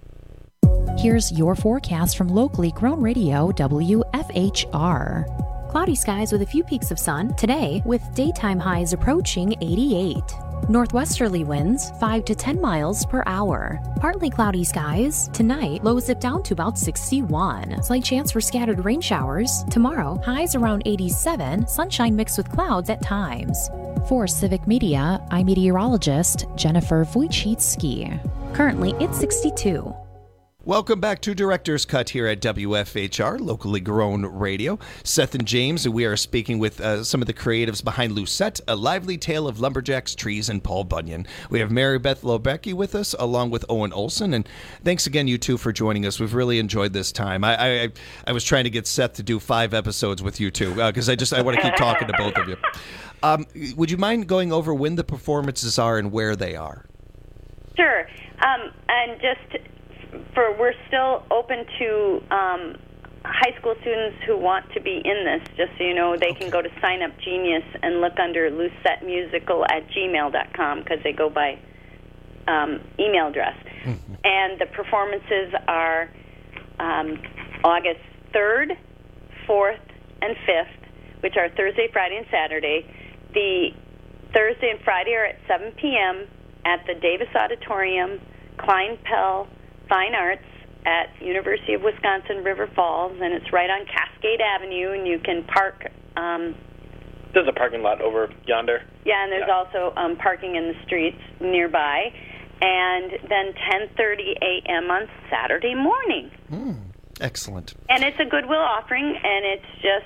Here's your forecast from locally grown radio W F H R. Cloudy skies with a few peaks of sun today, with daytime highs approaching eighty-eight. Northwesterly winds five to ten miles per hour. Partly cloudy skies. Tonight, lows dip down to about sixty-one. Slight chance for scattered rain showers. Tomorrow, highs around eighty-seven, sunshine mixed with clouds at times. For Civic Media, I'm meteorologist Jennifer Wojcicki. Currently, it's sixty-two. Welcome back to Director's Cut here at W F H R, locally grown radio. Seth and James, and we are speaking with uh, some of the creatives behind Lucette, A Lively Tale of Lumberjacks, Trees, and Paul Bunyan. We have Mary Beth Lobecki with us, along with Owen Olson, and thanks again, you two, for joining us. We've really enjoyed this time. I I, I was trying to get Seth to do five episodes with you two, because uh, I just I want to keep talking to both of you. Um, would you mind going over when the performances are and where they are? Sure. Um, and just... For we're still open to um, high school students who want to be in this. Just so you know, they okay. can go to Sign Up Genius and look under Lucette Musical at gmail dot com because they go by um, email address. Mm-hmm. And the performances are um, August third, fourth, and fifth, which are Thursday, Friday, and Saturday. The Thursday and Friday are at seven p.m. at the Davis Auditorium, Klein Pell Fine Arts at University of Wisconsin River Falls, and it's right on Cascade Avenue, and you can park. Um, There's a parking lot over yonder. Yeah, and there's yeah. also um, parking in the streets nearby. And then ten thirty a.m. on Saturday morning. Mm, excellent. And it's a goodwill offering, and it's just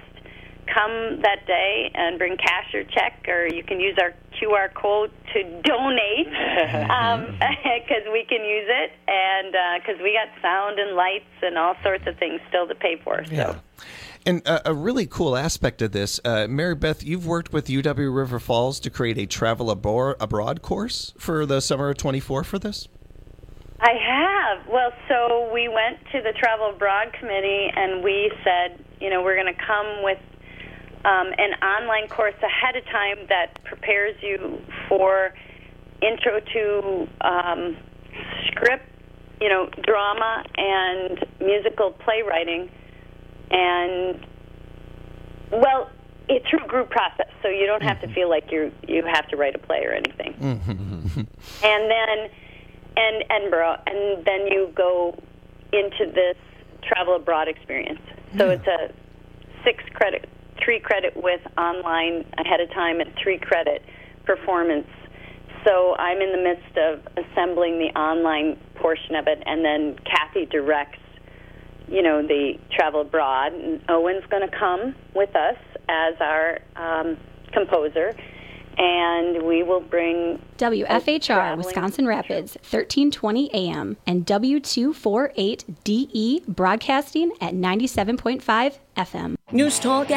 come that day and bring cash or check, or you can use our Q R code to donate because um, we can use it, and because uh, we got sound and lights and all sorts of things still to pay for. So. Yeah. And uh, a really cool aspect of this, uh, Mary Beth, you've worked with U W River Falls to create a travel abor- abroad course for the summer of twenty-four for this? I have. Well, so we went to the Travel Abroad Committee, and we said, you know, we're going to come with Um, an online course ahead of time that prepares you for intro to um, script, you know, drama and musical playwriting. And, well, it's through group process, so you don't have to feel like you you have to write a play or anything. Mm-hmm. And then, and Edinburgh, and then you go into this travel abroad experience. So Yeah. it's a six credit, three credit with online ahead of time and three credit performance. So I'm in the midst of assembling the online portion of it, and then Kathy directs, you know, the travel abroad. And Owen's going to come with us as our um, composer, and we will bring W F H R Wisconsin Rapids, thirteen twenty A M, and W two forty-eight D E broadcasting at ninety-seven point five F M. News Talk